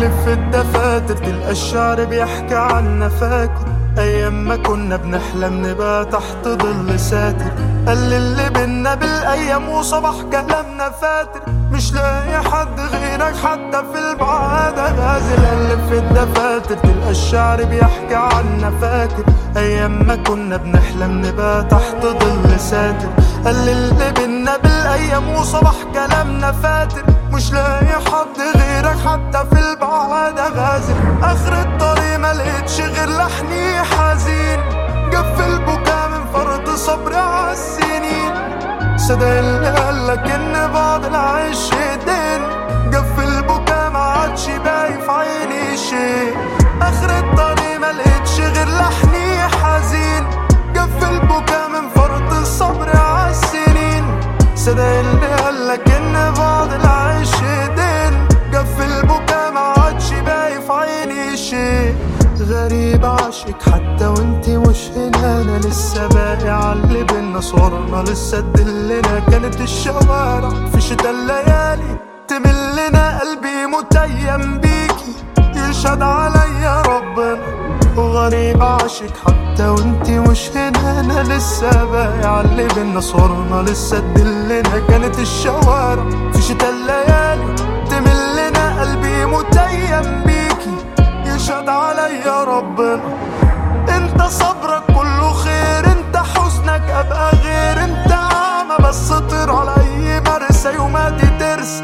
في الدفاتر تلقى الشعر بيحكي عنا. فاكر أيام ما كنا بنحلم نبقى تحت ظل ساتر. قال اللي بينا بالأيام وصباح كلامنا فاتر. مش لاقي حد غيرك حتى في البعاد غازل. قال في الدفاتر تلقى الشعر بيحكي عنا. فاكر أيام ما كنا بنحلم نبقى تحت ظل ساتر. قال اللي بينا بالأيام وصباح كلامنا فاتر. مش لاقي حد غيرك حتى في البعاد غازل. آخر الطريق ما لقيتش غير لحني حزين. جف البكا من فرط صبري عالسنين. صدق اللي قالك ان بعد العيش دين. جف البكا ما عادش باقي في عيني شيء. آخر الطريق ما لقيتش غير لحني حزين. جف البكا من فرط الصبر عالسنين. صدق اللي قالك ان بعد العيش دين. جف البكا ما عادش باقي في عيني شيء. غريب عاشق حتى وانتي مش هنا. انا لسه باقي عاللي بينا صورنا لسه تدلنا. كانت الشوارع في شتا الليالي تملنا. قلبي متيم بيكي يشهد عليا ربنا. وغريب عاشق حتى وانتي مش هنا. انا لسه باقي عاللي بينا صورنا لسه تدلنا. كانت الشوارع في شتا الليالي تملنا. قلبي متيم بيكي يشهد عليا ربنا. انت صبرك كله خير. انت حزنك ابقى غير. انت اعمى بس طير على اي مرسى يوماتي ترسى.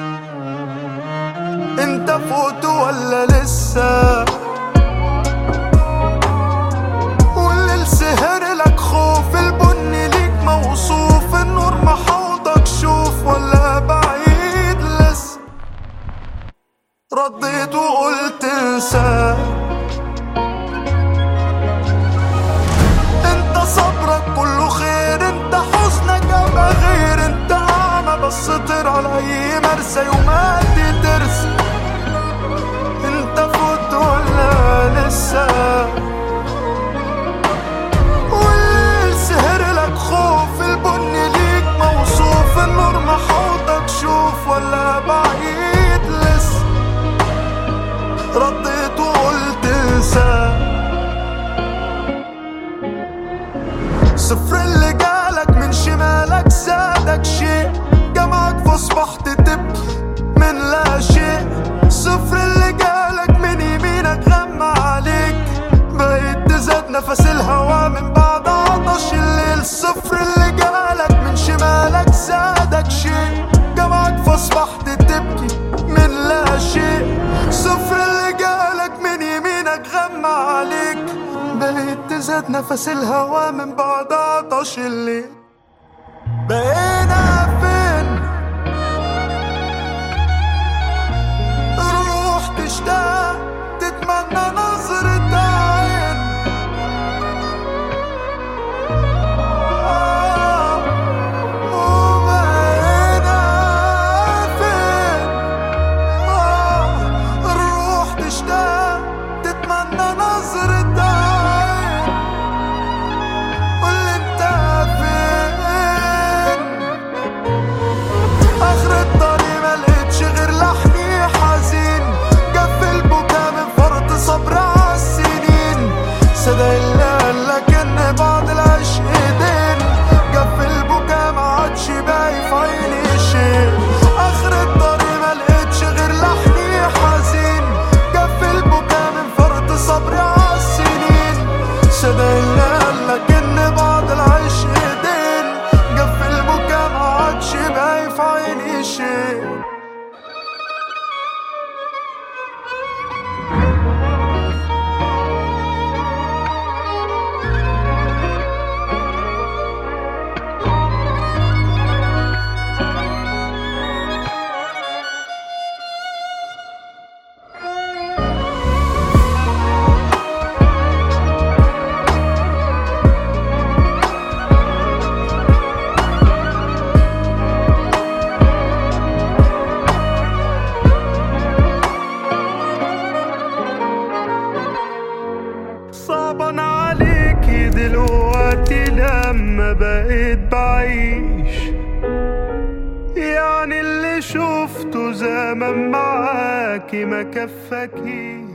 انت فوت ولا لسه؟ والليل سهر لك خوف. البن ليك موصوف. النور محوضك شوف ولا بعيد لسه. رديت وقلت انسى. انت صبرك كله خير. انت حزنك ابقى غير. انت اعمى بس طير على اي مرسى يوماتي ترسى. انت فوت ولا لسه؟ والليل سهر لك خوف. البن ليك موصوف. النور محوطك شوف ولا بعيد لسه. رديت وقلت انسى. صفر اللي جالك من شمالك زادك شيء. جمعك فاصبحت تبكي من لا شيء. صفر اللي جالك من يمينك غمى عليك. بقيت تزاد نفس الهوا من بعد عطش الليل. صفر اللي جالك من شمالك زادك شيء. جمعك فاصبحت تبكي من لا شيء. صفر اللي جالك من يمينك غمى عليك. بقيت تزاد نفس الهوا من بعد عطش الليل. بقينا فين؟ روح تشتاق تتمنى نظرة عين. وبقينا فين؟ روح تشتاق تتمنى نظرة عين. قول انت فين؟ اخر الطريق ما لقيتش غير لحني حزين. جف البكا من فرط صبر عالسنين. صدق اللي قالك ان بعد العشق دين. جف البكا ما عادش باقي في عيني شيء. اخر الطريق ما لقيتش غير لحني حزين. جف البكا من فرط صبر عالسنين. صدق اللي قالك ان بعد العشق دين. جف البكا ما عادش باقي في عيني شيء. صعبان عليكي دلوقتي لما بقيت بعيش. يعني اللي اللي شفته زمان معاكي ما كفاكي.